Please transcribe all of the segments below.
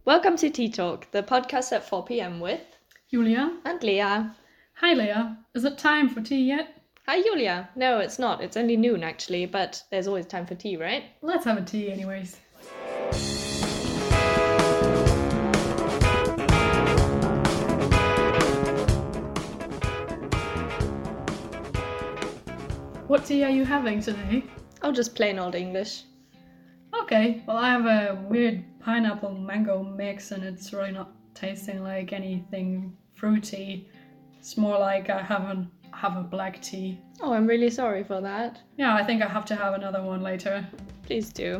Welcome to Tea Talk, the podcast at 4 p.m. with Julia. and Leah. Hi Leah, is it time for tea yet? Hi Julia. No, it's not. It's only noon actually, but there's always time for tea, right? Let's have a tea anyways. What tea are you having today? Oh, just plain old English. Okay, well I have a weird pineapple mango mix and it's really not tasting like anything fruity. It's more like I haven't have a black tea. Oh, I'm really sorry for that. Yeah, I think I have to have another one later. Please do.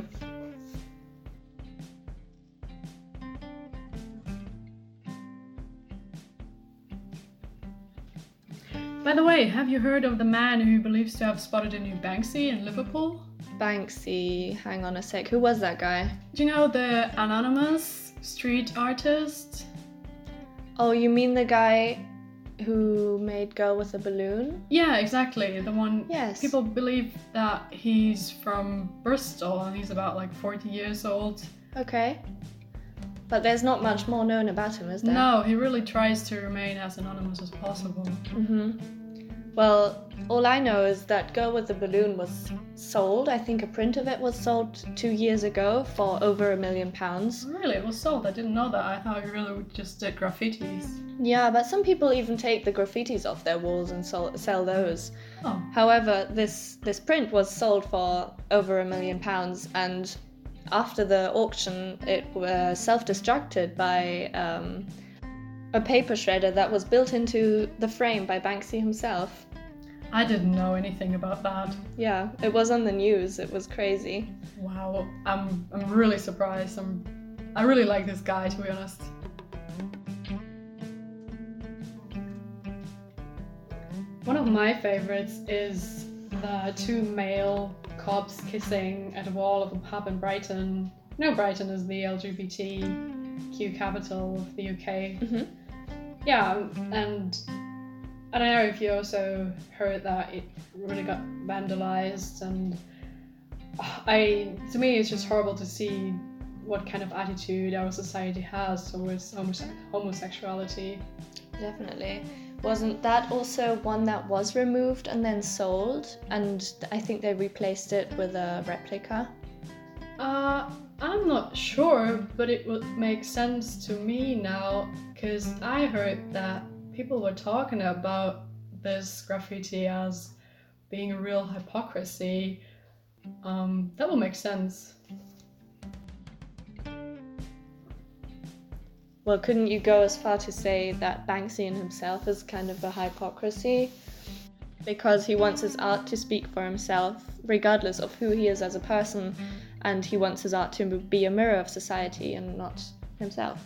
By the way, have you heard of the man who believes to have spotted a new Banksy in Liverpool? Banksy, hang on a sec. Who was that guy? Do you know the anonymous street artist? Oh, you mean the guy who made Girl with a Balloon? Yeah, exactly. The one. Yes. People believe that he's from Bristol and he's about like 40 years old. Okay. But there's not much more known about him, is there? No, he really tries to remain as anonymous as possible. Well, all I know is that Girl with the Balloon was sold. I think a print of it was sold 2 years ago for over £1 million. Really, it was sold. I didn't know that. I thought he really just did graffitis. Yeah, but some people even take the graffitis off their walls and sell those. Oh. However, this print was sold for over £1 million, and after the auction, it was self-destructed by a paper shredder that was built into the frame by Banksy himself. I didn't know anything about that. Yeah, it was on the news. It was crazy. Wow, I'm really surprised. I really like this guy, to be honest. One of my favorites is the two male cops kissing at a wall of a pub in Brighton. You know, Brighton is the LGBTQ capital of the UK. Yeah, and I don't know if you also heard that it really got vandalized, and to me it's just horrible to see what kind of attitude our society has towards homosexuality. Definitely. Wasn't that also one that was removed and then sold? And I think they replaced it with a replica. I'm not sure, but it would make sense to me now, because I heard that people were talking about this graffiti as being a real hypocrisy. That will make sense. Well, couldn't you go as far to say that Banksy in himself is kind of a hypocrisy? Because he wants his art to speak for himself, regardless of who he is as a person, and he wants his art to be a mirror of society and not himself.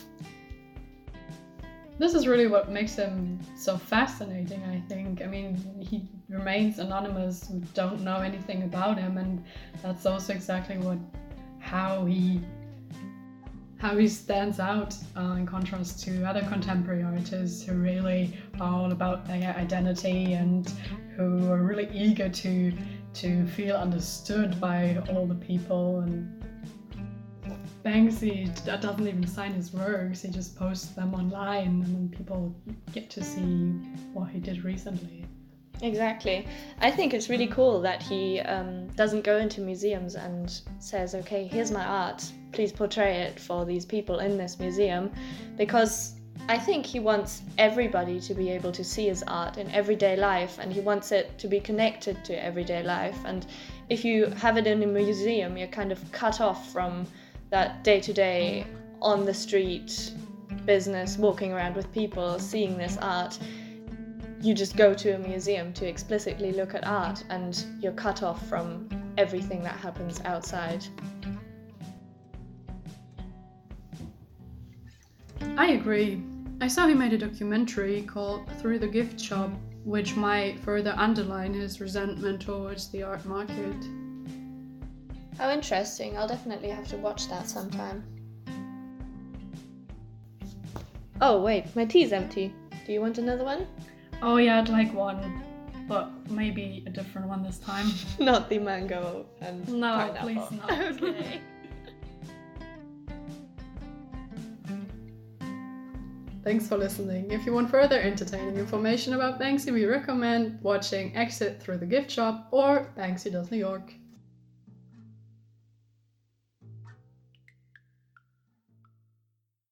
This is really what makes him so fascinating, I think. I mean, he remains anonymous, we don't know anything about him, and that's also exactly how he stands out in contrast to other contemporary artists who really are all about their identity and who are really eager to feel understood by all the people. And Banksy doesn't even sign his works, he just posts them online and then people get to see what he did recently. Exactly. I think it's really cool that he doesn't go into museums and says, okay, here's my art, please portray it for these people in this museum, because I think he wants everybody to be able to see his art in everyday life, and he wants it to be connected to everyday life. And if you have it in a museum, you're kind of cut off from that day-to-day on the street business, walking around with people, seeing this art. You just go to a museum to explicitly look at art, and you're cut off from everything that happens outside. I agree. I saw he made a documentary called Through the Gift Shop, which might further underline his resentment towards the art market. How interesting. I'll definitely have to watch that sometime. Oh wait, my tea's empty. Do you want another one? Oh yeah, I'd like one, but maybe a different one this time. Not the mango and No, pineapple. please not. Okay. Thanks for listening. If you want further entertaining information about Banksy, we recommend watching Exit Through the Gift Shop or Banksy Does New York.